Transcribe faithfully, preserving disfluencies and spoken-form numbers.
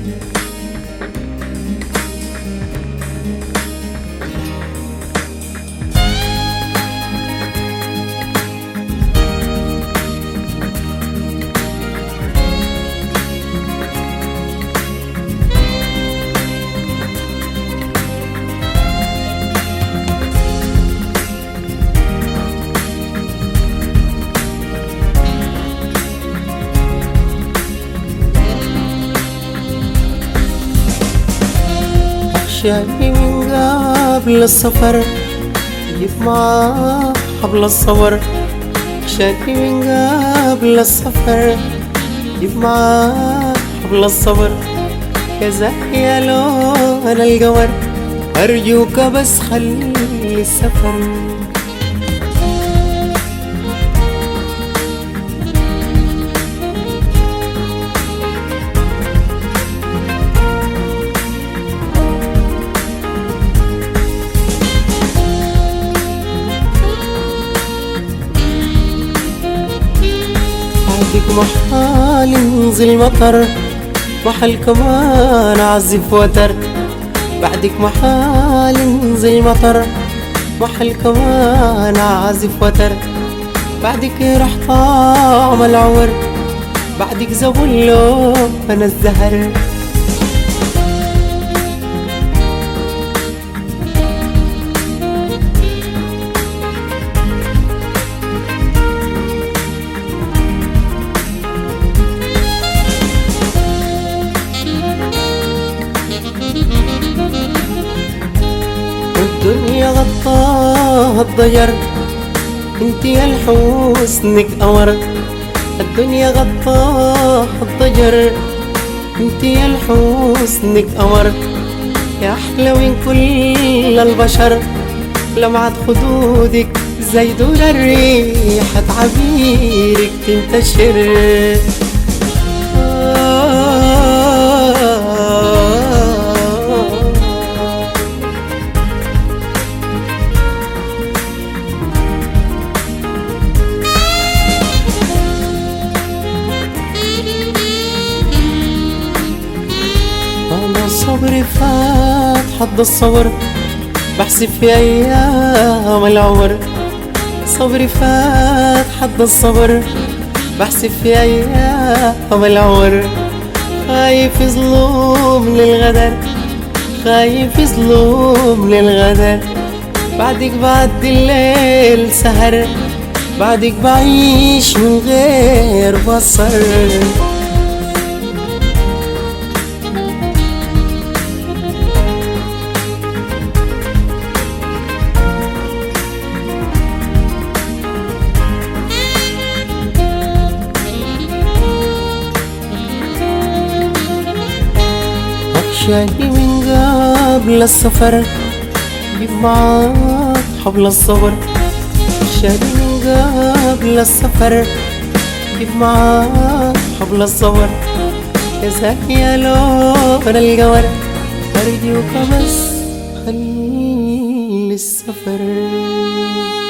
وحشاني من قبل السفر جيب معاه حبل الصبر. وحشاني من قبل السفر جيب معاه حبل الصبر. يا زاهي يا لون القمر أرجوك بس خلي السفر. بعدك محال ينزل مطر محل كمان عزف وتر. بعدك محال ينزل مطر محل كمان عازف وتر. بعدك راح طعم العمر بعدك زبون لون الزهر. الدنيا غطاها الضجر انت يا الحسنك قمر. الدنيا غطاها الضجر انت يا الحسنك قمر. يا احلى من كل البشر لمعة خدودك زي دور الريحة عبيرك تنتشر. صبري فات حد الصبر بحسب في أيام العمر. صبري فات حد الصبر بحسب في أيام العمر. خايف ظلوم للغدر خايف ظلوم للغدر. بعدك بعد الليل سهر بعدك بعيش من غير بصر. وحشاني من قبل السفر جيب معاك حبل الصبر. وحشاني من قبل السفر جيب معاك حبل الصبر. يا زاهي يا لون القمر أرجوك بس خلي السفر.